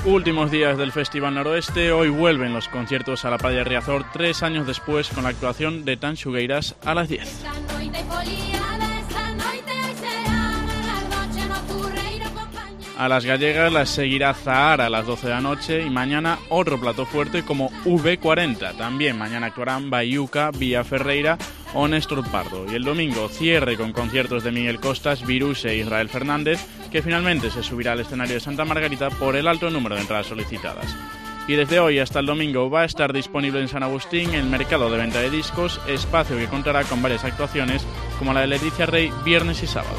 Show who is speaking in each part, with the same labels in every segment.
Speaker 1: Últimos días del Festival Noroeste, hoy vuelven los conciertos a la Praia de Riazor 3 años después con la actuación de Tanxugueiras a las 10. A las gallegas las seguirá Zahara a las 12 de la noche y mañana otro plato fuerte como V40. También mañana actuarán Bayuca, Vía Ferreira o Néstor Pardo. Y el domingo cierre con conciertos de Miguel Costas, Virus e Israel Fernández, que finalmente se subirá al escenario de Santa Margarita por el alto número de entradas solicitadas. Y desde hoy hasta el domingo va a estar disponible en San Agustín el mercado de venta de discos, espacio que contará con varias actuaciones como la de Leticia Rey viernes y sábado.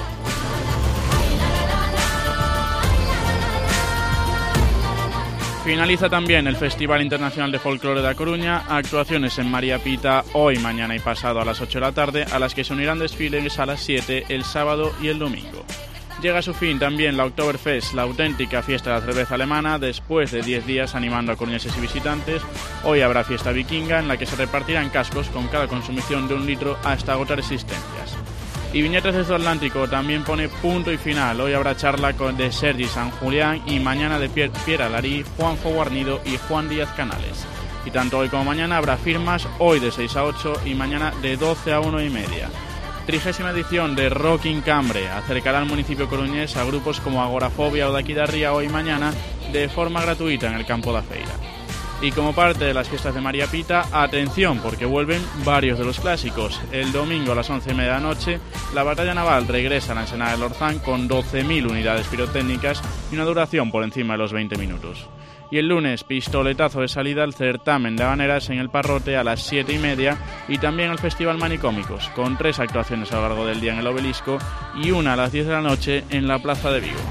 Speaker 1: Finaliza también el Festival Internacional de Folclore de A Coruña, actuaciones en María Pita hoy, mañana y pasado a las 8 de la tarde, a las que se unirán desfiles a las 7 el sábado y el domingo. Llega a su fin también la Oktoberfest, la auténtica fiesta de la cerveza alemana, después de 10 días animando a coruñeses y visitantes. Hoy habrá fiesta vikinga en la que se repartirán cascos con cada consumición de 1 litro hasta agotar existencias. Y Viñetas desde el Atlántico también pone punto y final. Hoy habrá charla de Sergi San Julián y mañana de Pierre Alarí, Juanjo Guarnido y Juan Díaz Canales. Y tanto hoy como mañana habrá firmas, hoy de 6 a 8 y mañana de 12 a 1 y media. 30ª edición de Rock in Cambre acercará al municipio coruñés a grupos como Agorafobia o Daqui da Ría hoy y mañana de forma gratuita en el campo da Feira. Y como parte de las fiestas de María Pita, atención porque vuelven varios de los clásicos. El domingo a las 11:30 de la noche, la batalla naval regresa a la Ensenada del Orzán con 12.000 unidades pirotécnicas y una duración por encima de los 20 minutos. Y el lunes, pistoletazo de salida al certamen de habaneras en el Parrote a las 7:30 y también al Festival Manicómicos, con 3 actuaciones a lo largo del día en el Obelisco y una a las 10 de la noche en la Plaza de Vigo.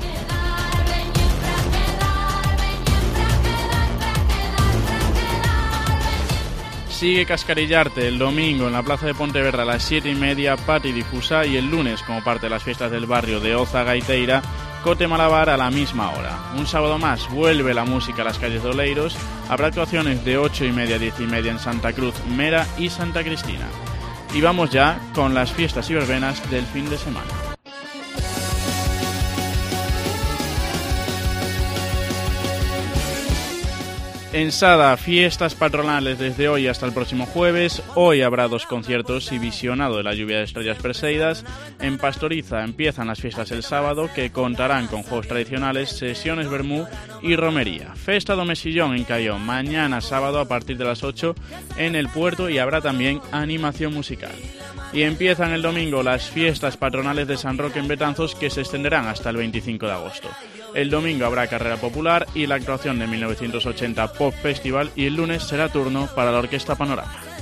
Speaker 1: Sigue Cascarillarte el domingo en la Plaza de Pontevedra a las 7:30, Pati Difusa, y el lunes, como parte de las fiestas del barrio de Oza Gaiteira, Cote Malabar a la misma hora. Un sábado más vuelve la música a las calles de Oleiros, habrá actuaciones de 8:30 a 10:30 en Santa Cruz, Mera y Santa Cristina. Y vamos ya con las fiestas y verbenas del fin de semana. En Sada, fiestas patronales desde hoy hasta el próximo jueves. Hoy habrá 2 conciertos y visionado de la lluvia de estrellas perseidas. En Pastoriza empiezan las fiestas el sábado, que contarán con juegos tradicionales, sesiones vermú y romería. Festa do Mesillón en Caión, mañana sábado a partir de las 8 en el puerto, y habrá también animación musical. Y empiezan el domingo las fiestas patronales de San Roque en Betanzos, que se extenderán hasta el 25 de agosto. El domingo habrá carrera popular y la actuación de 1980 Pop Festival, y el lunes será turno para la Orquesta Panorama.